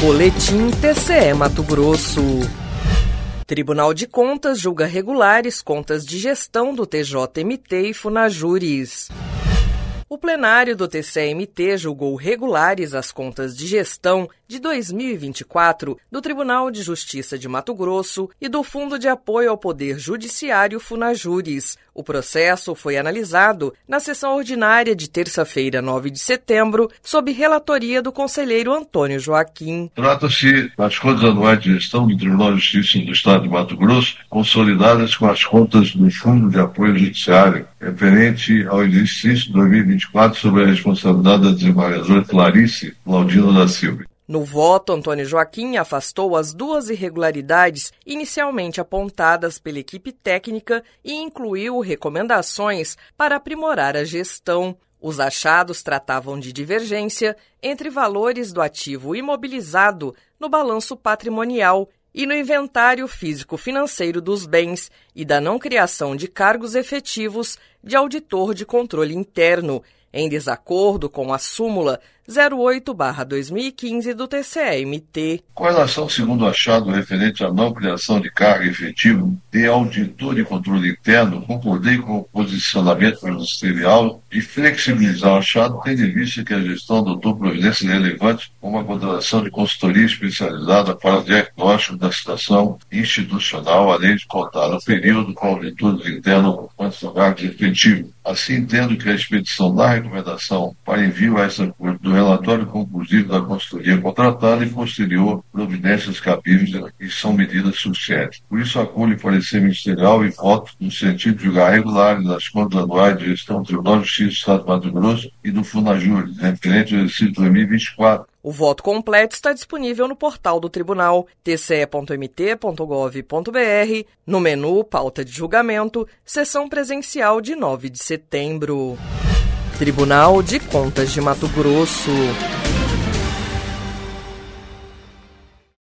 Boletim TCE Mato Grosso. Tribunal de Contas julga regulares contas de gestão do TJMT e Funajures. O plenário do TCE-MT julgou regulares as contas de gestão de 2024 do Tribunal de Justiça de Mato Grosso e do Fundo de Apoio ao Poder Judiciário Funajures. O processo foi analisado na sessão ordinária de terça-feira, 9 de setembro, sob relatoria do conselheiro Antônio Joaquim. Trata-se das contas anuais de gestão do Tribunal de Justiça do Estado de Mato Grosso, consolidadas com as contas do Fundo de Apoio Judiciário, referente ao exercício de 2024 sob a responsabilidade da desembargadora Clarice Claudina da Silva. No voto, Antônio Joaquim afastou as duas irregularidades inicialmente apontadas pela equipe técnica e incluiu recomendações para aprimorar a gestão. Os achados tratavam de divergência entre valores do ativo imobilizado no balanço patrimonial e no inventário físico-financeiro dos bens e da não criação de cargos efetivos de auditor de controle interno, em desacordo com a súmula 08/2015 do TCE-MT. Com relação ao segundo achado referente à não criação de cargo efetivo de auditor de controle interno, concordei com o posicionamento ministerial de flexibilizar o achado, tendo em vista que a gestão adotou providências relevantes como a contratação de consultoria especializada para o diagnóstico da situação institucional, além de contar no período com auditores internos ocupantes do cargo efetivo. Assim, entendo que a expedição da recomendação para envio a essa corte do relatório conclusivo da consultoria contratada e posterior providências cabíveis e são medidas suficientes. Por isso, acolho o parecer ministerial e voto no sentido de julgar regulares as contas anuais de gestão do Tribunal de Justiça do Estado de Mato Grosso e do Funajures, referente ao exercício 2024. O voto completo está disponível no portal do Tribunal, tce.mt.gov.br, no menu Pauta de Julgamento, sessão presencial de 9 de setembro. Tribunal de Contas de Mato Grosso.